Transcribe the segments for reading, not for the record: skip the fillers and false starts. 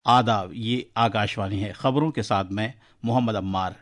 آداب، یہ آکاشوانی ہے۔ خبروں کے ساتھ میں محمد عمار۔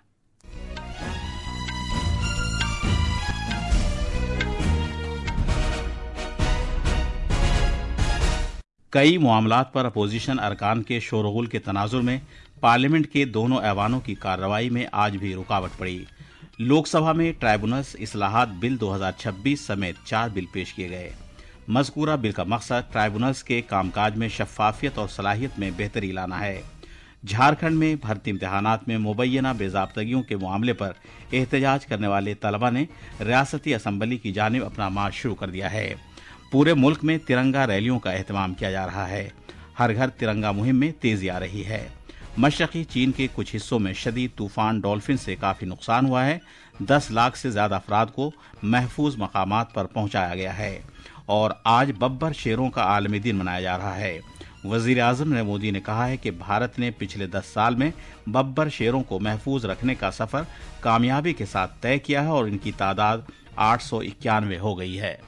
کئی معاملات پر اپوزیشن ارکان کے شورغل کے تناظر میں پارلیمنٹ کے دونوں ایوانوں کی کارروائی میں آج بھی رکاوٹ پڑی۔ لوک سبھا میں ٹرائیبونلز اصلاحات بل 2026 سمیت 4 بل پیش کیے گئے۔ مذکورہ بل کا مقصد ٹرائیبونلز کے کام کاج میں شفافیت اور صلاحیت میں بہتری لانا ہے۔ جھارکھنڈ میں بھرتی امتحانات میں مبینہ بے ضابطگیوں کے معاملے پر احتجاج کرنے والے طلبہ نے ریاستی اسمبلی کی جانب اپنا مارچ شروع کر دیا ہے۔ پورے ملک میں ترنگا ریلیوں کا اہتمام کیا جا رہا ہے۔ ہر گھر ترنگا مہم میں تیزی آ رہی ہے۔ مشرقی چین کے کچھ حصوں میں شدید طوفان ڈولفن سے کافی نقصان ہوا ہے۔ 10 لاکھ سے زیادہ افراد کو محفوظ مقامات پر پہنچایا گیا ہے اور آج ببر شیروں کا عالمی دن منایا جا رہا ہے۔ وزیر اعظم نریندر مودی نے کہا ہے کہ بھارت نے پچھلے 10 سال میں ببر شیروں کو محفوظ رکھنے کا سفر کامیابی کے ساتھ طے کیا ہے اور ان کی تعداد 891 ہو گئی ہے۔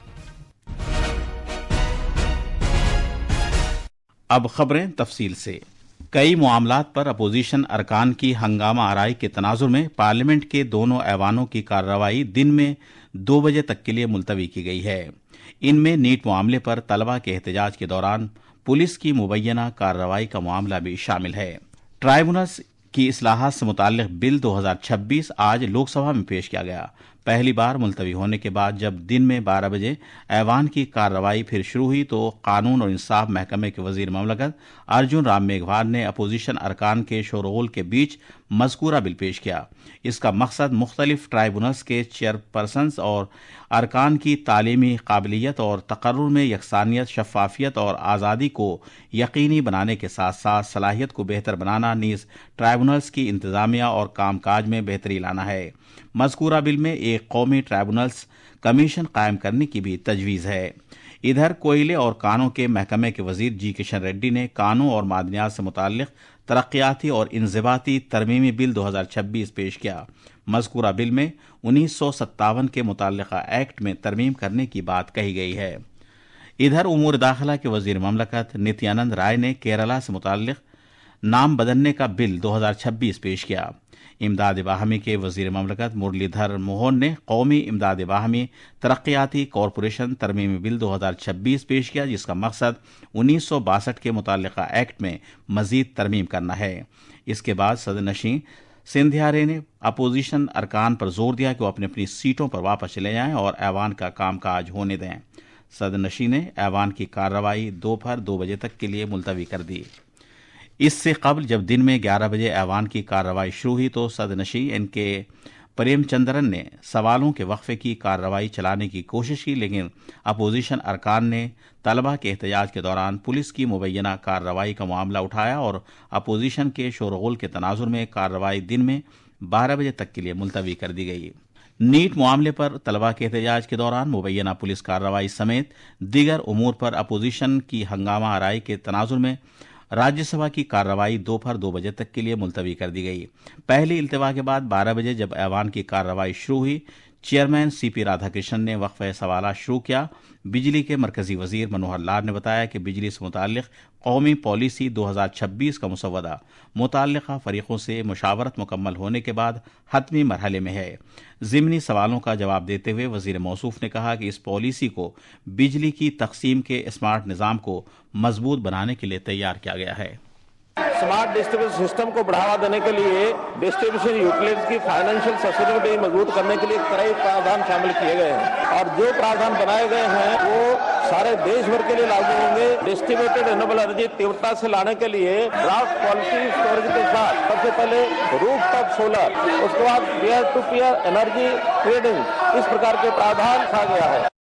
اب خبریں تفصیل سے۔ کئی معاملات پر اپوزیشن ارکان کی ہنگامہ آرائی کے تناظر میں پارلیمنٹ کے دونوں ایوانوں کی کارروائی دن میں 2 بجے تک کے لیے ملتوی کی گئی ہے۔ ان میں نیٹ معاملے پر طلبہ کے احتجاج کے دوران پولیس کی مبینہ کارروائی کا معاملہ بھی شامل ہے۔ ٹرائیبونلز کی اصلاحات سے متعلق بل 2026 آج لوک سبھا میں پیش کیا گیا۔ پہلی بار ملتوی ہونے کے بعد جب دن میں 12 بجے ایوان کی کارروائی پھر شروع ہوئی تو قانون اور انصاف محکمے کے وزیر مملکت ارجن رام میگھوال نے اپوزیشن ارکان کے شورغل کے بیچ مذکورہ بل پیش کیا۔ اس کا مقصد مختلف ٹرائیبونلز کے چیئرپرسنز اور ارکان کی تعلیمی قابلیت اور تقرر میں یکسانیت، شفافیت اور آزادی کو یقینی بنانے کے ساتھ ساتھ صلاحیت کو بہتر بنانا، نیز ٹرائیبونلز کی انتظامیہ اور کام کاج میں بہتری لانا ہے۔ مذکورہ بل میں ایک قومی ٹرائیبونلز کمیشن قائم کرنے کی بھی تجویز ہے۔ ادھر کوئلے اور کانوں کے محکمے کے وزیر جی کشن ریڈی نے کانوں اور معدنیات سے متعلق ترقیاتی اور انضباطی ترمیمی بل 2026 پیش کیا۔ مذکورہ بل میں 1957 کے متعلقہ ایکٹ میں ترمیم کرنے کی بات کہی گئی ہے۔ ادھر امور داخلہ کے وزیر مملکت نتیانند رائے نے کیرالہ سے متعلق نام بدلنے کا بل 2026 پیش کیا۔ امداد باہمی کے وزیر مملکت مرلی دھر موہن نے قومی امداد باہمی ترقیاتی کارپوریشن ترمیمی بل 2026 پیش کیا، جس کا مقصد 1962 کے متعلقہ ایکٹ میں مزید ترمیم کرنا ہے۔ اس کے بعد صدر نشین سندھیا رے نے اپوزیشن ارکان پر زور دیا کہ وہ اپنی اپنی سیٹوں پر واپس چلے جائیں اور ایوان کا کام کاج ہونے دیں۔ صدر نشین نے ایوان کی کارروائی دوپہر 2 بجے تک کے لیے ملتوی کر دی۔ اس سے قبل جب دن میں 11 بجے ایوان کی کارروائی شروع ہوئی تو صدر نشین ان کے پریم چندرن نے سوالوں کے وقفے کی کارروائی چلانے کی کوشش کی، لیکن اپوزیشن ارکان نے طلبہ کے احتجاج کے دوران پولیس کی مبینہ کارروائی کا معاملہ اٹھایا اور اپوزیشن کے شورغل کے تناظر میں کارروائی دن میں 12 بجے تک کے لیے ملتوی کر دی گئی۔ نیٹ معاملے پر طلبہ کے احتجاج کے دوران مبینہ پولیس کارروائی سمیت دیگر امور پر اپوزیشن کی ہنگامہ آرائی کے تناظر میں راجیہ سبھا کی کارروائی دوپہر 2 بجے تک کے لیے ملتوی کر دی گئی۔ پہلی التوا کے بعد 12 بجے جب ایوان کی کارروائی شروع ہوئی، chairman C P Radha Krishan نے وقفہ سوالات شروع کیا۔ بجلی کے مرکزی وزیر منوہر لال نے بتایا کہ بجلی سے متعلق قومی پالیسی 2026 کا مسودہ متعلقہ فریقوں سے مشاورت مکمل ہونے کے بعد حتمی مرحلے میں ہے۔ ضمنی سوالوں کا جواب دیتے ہوئے وزیر موصوف نے کہا کہ اس پالیسی کو بجلی کی تقسیم کے اسمارٹ نظام کو مضبوط بنانے کے لیے تیار کیا گیا ہے۔ اسمارٹ ڈسٹریبیوشن سسٹم کو بڑھاوا دینے کے لیے ڈسٹریبیوشن یوٹیلیٹیز کی فائنینشیل سسٹینیبلٹی مضبوط کرنے کے لیے کئی پرادھان شامل کیے گئے ہیں اور جو پرادھان بنائے گئے ہیں وہ سارے دیش بھر کے لیے لاگو ہوں گے۔ ڈسٹریبیوٹیڈ رینیویبل انرجی تیورتا سے لانے کے لیے ڈرافٹ پالیسی اسٹوریج کے ساتھ سب سے پہلے روف ٹاپ سولر، اس کے بعد peer to peer energy trading, اس پرکار کے پرادھان رکھا گیا ہے۔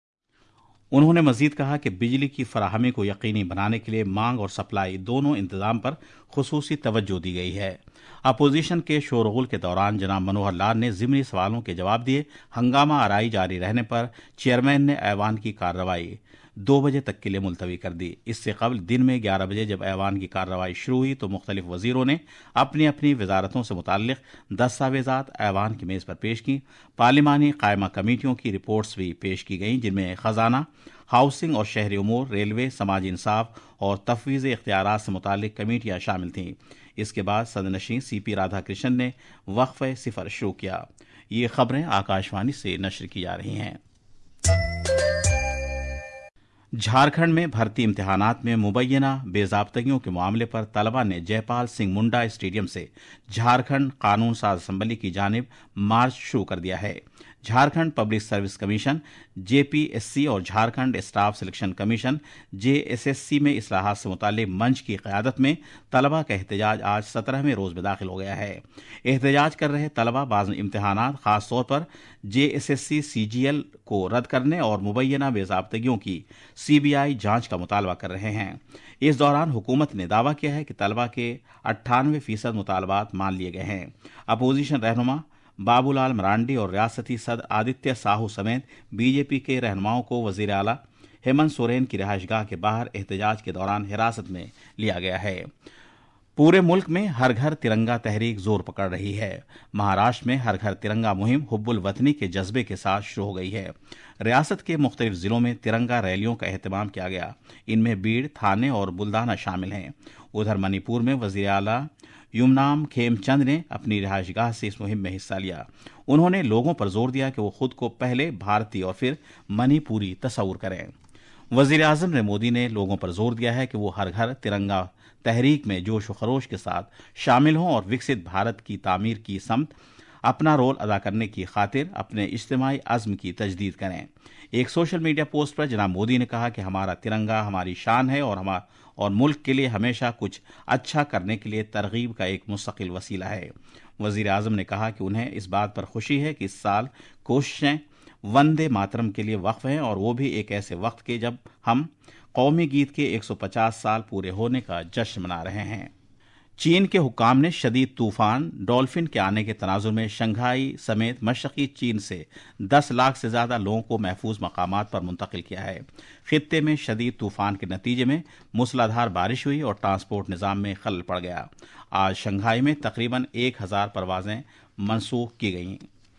انہوں نے مزید کہا کہ بجلی کی فراہمی کو یقینی بنانے کے لیے مانگ اور سپلائی دونوں انتظام پر خصوصی توجہ دی گئی ہے۔ اپوزیشن کے شورغل کے دوران جناب منوہر لال نے ضمنی سوالوں کے جواب دیے۔ ہنگامہ آرائی جاری رہنے پر چیئرمین نے ایوان کی کارروائی 2 बजे तक के लिए मुलतवी कर दी। इससे कबल दिन में 11 बजे जब ऐवान की कार्रवाई शुरू हुई तो मुख्तलिफ वजीरों ने अपनी अपनी वजारतों से मुताल्लिक दस्तावेजात ऐवान की मेज पर पेश की। पार्लिमानी कायमा कमेटियों की रिपोर्ट्स भी पेश की गईं, जिनमें खजाना, हाउसिंग और शहरी उमूर, रेलवे, समाजी इंसाफ और तफवीज़ इख्तियारात से मुताल्लिक कमेटियां शामिल थीं। इसके बाद सदनशीं सीपी राधाकृष्णन ने वक्फ़े सिफर शुरू किया। ये खबरें आकाशवाणी से नश्र की जा रही हैं। झारखंड में भर्ती इम्तिहानात में मुबैना बेज़ाब्तगियों के मामले पर तलबा ने जयपाल सिंह मुंडा स्टेडियम से झारखंड कानून साज असम्बली की जानिब मार्च शुरू कर दिया है। Jharkhand public service commission JPSC और Jharkhand staff selection commission JSSC में इस्लाहात से मुताल्लिक मंच की क़यादत में तलबा का एहतजाज आज 17वें रोज़ में दाखिल हो गया है। एहतजाज कर रहे तलबा बाज़ इम्तिहानात खास तौर पर जेएसएससी सीजीएल को रद्द करने और मुबैना बेज़ाब्तगियों की सीबीआई जांच का मुतालबा कर रहे हैं। इस दौरान हुकूमत ने दावा किया है कि तलबा के 98% मुतालबात मान लिए गए हैं। अपोजिशन रहनुमा बाबूलाल मरांडी और रियासती सदर आदित्य साहू समेत बीजेपी के रहनुमाओं को वजीर आला हेमंत सोरेन की रिहाइशगाह के बाहर एहतजाज के दौरान हिरासत में लिया गया है। पूरे मुल्क में हर घर तिरंगा तहरीक जोर पकड़ रही है। महाराष्ट्र में हर घर तिरंगा मुहिम हुब्बुल वतनी के जज्बे के साथ शुरू हो गई है। रियासत के मुख्तलिफ जिलों में तिरंगा रैलियों का एहतमाम किया गया। इनमें बीड़, थाने और बुल्दाना शामिल हैं। उधर मणिपुर में वजीर आला युमनाम खेमचंद ने अपनी रिहाइशगाह से इस मुहिम में हिस्सा लिया। उन्होंने लोगों पर जोर दिया कि वो खुद को पहले भारतीय और फिर मणिपुरी तस्वुर करें। वजीर आजम नरेंद्र मोदी ने लोगों पर जोर दिया है कि वो हर घर तिरंगा तहरीक में जोश व खरोश के साथ शामिल हों और विकसित भारत की तामीर की समत अपना रोल अदा करने की खातिर अपने इज्तिमाई अज़्म की तजदीद करें। एक सोशल मीडिया पोस्ट पर जनाब मोदी ने कहा कि हमारा तिरंगा हमारी शान है और मुल्क के लिए हमेशा कुछ अच्छा करने के लिए तरगीब का एक मुस्तकिल वसीला है। वजीर आजम ने कहा कि उन्हें इस बात पर खुशी है कि इस साल कोशिशें वंदे मातरम के लिए वक्फ हैं और वो भी एक ऐसे वक्त के जब हम कौमी गीत के 150 साल पूरे होने का जश्न मना रहे हैं। चीन के हुक्काम ने शदीद तूफान डॉल्फिन के आने के तनाजुर में शंघाई समेत मशरकी चीन से 10 लाख से ज्यादा लोगों को महफूज मकामात पर मुंतकिल किया है। खित्ते में शदीद तूफान के नतीजे में मूसलाधार बारिश हुई और ट्रांसपोर्ट निज़ाम में खलल पड़ गया। आज शंघाई में तकरीबन 1000 परवाजें मनसूख की गईं।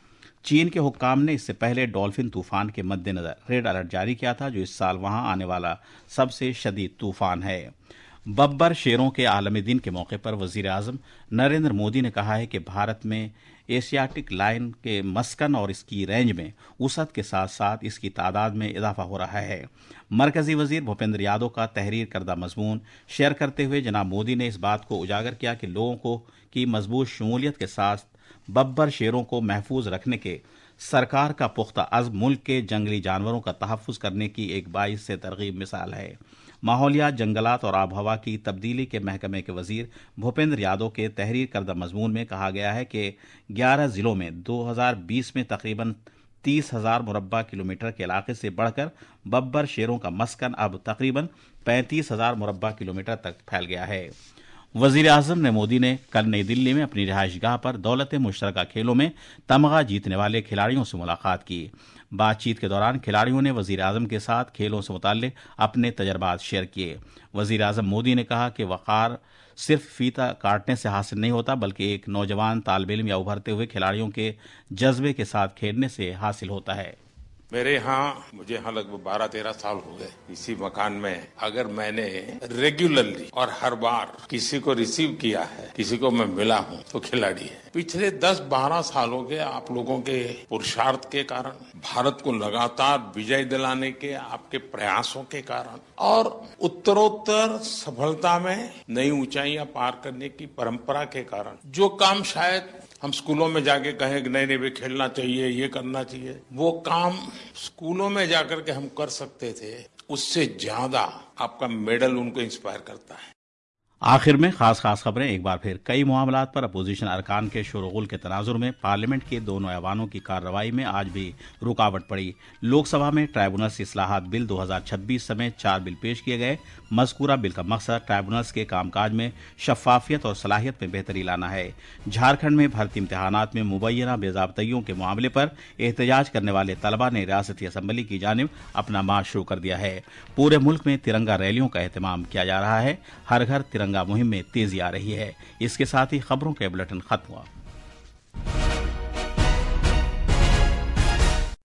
चीन के हुक्काम ने इससे पहले डॉल्फिन तूफान के मद्देनजर रेड अलर्ट जारी किया था, जो इस साल वहां आने वाला सबसे शदीद तूफान है। बब्बर शेरों के आलमी दिन के मौके पर वजीर आजम नरेंद्र मोदी ने कहा है कि भारत में एशियाटिक लायन के मस्कन और इसकी रेंज में वसअत के साथ साथ इसकी तादाद में इजाफा हो रहा है। मरकजी वजीर भूपेंद्र यादव का तहरीर करदा मजमून शेयर करते हुए जनाब मोदी ने इस बात को उजागर किया कि लोगों की मजबूत शमूलियत के साथ बब्बर शेरों को महफूज रखने के सरकार का पुख्ता अज़्म मुल्क के जंगली जानवरों का तहफ़्फ़ुज़ करने की एक बाइस से तरगीब मिसाल है। माहौलियात, जंगलात और आब हवा की तब्दीली के महकमे के वजीर भूपेंद्र यादव के तहरीर करदा मजमून में कहा गया है कि 11 जिलों में 2020 में तकरीबन 30,000 मुरब्बा किलोमीटर के इलाके से बढ़कर बब्बर शेरों का मस्कन अब तकरीबन 35,000 मुरब्बा किलोमीटर तक फैल गया है। वजीर आजम ने मोदी ने कल नई दिल्ली में अपनी रिहाइशगाह पर दौलत मुश्तरका खेलों में तमगा जीतने वाले खिलाड़ियों से मुलाकात की। बातचीत के दौरान खिलाड़ियों ने वजीर आजम के साथ खेलों से मुताल्लिक अपने तजर्बात शेयर किए। वजीर आजम मोदी ने कहा कि वक़ार सिर्फ फीता काटने से हासिल नहीं होता, बल्कि एक नौजवान तालिब इल्म या उभरते हुए खिलाड़ियों के जज्बे के साथ खेलने से हासिल होता है। मुझे यहाँ लगभग 12-13 साल हो गए इसी मकान में। अगर मैंने रेगुलरली और हर बार किसी को रिसीव किया है, किसी को मैं मिला हूँ, तो खिलाड़ी है। पिछले 10-12 सालों के आप लोगों के पुरुषार्थ के कारण, भारत को लगातार विजय दिलाने के आपके प्रयासों के कारण और उत्तरोत्तर सफलता में नई ऊंचाइयां पार करने की परंपरा के कारण, जो काम शायद हम स्कूलों में जाके कहें कि नहीं वे खेलना चाहिए, ये करना चाहिए, वो काम स्कूलों में जाकर के हम कर सकते थे, उससे ज्यादा आपका मेडल उनको इंस्पायर करता है। आखिर में खास खबरें एक बार फिर। कई मामलात पर अपोजिशन अरकान के शोरगुल के तनाजुर में पार्लियामेंट के दोनों ऐवानों की कार्रवाई में आज भी रुकावट पड़ी। लोकसभा में ट्राइब्यूनल्स इस्लाहात बिल 2026 समेत 4 बिल पेश किए गए। मज़कूरा बिल का मकसद ट्राइब्यूनल्स के कामकाज में शफाफियत और सलाहियत में बेहतरी लाना है। झारखंड में भर्ती इम्तिहानात में मुबैना बेज़ाब्तगियों के मामले पर एहतजाज करने वाले तलबा ने रियासती असम्बली की जानिब अपना मार्च शुरू कर दिया है। पूरे मुल्क में तिरंगा रैलियों का एहतमाम किया जा रहा है। हर घर तिरंगा मुहिम में तेजी आ रही है। इसके साथ ही खबरों के बुलेटिन खत्म हुआ।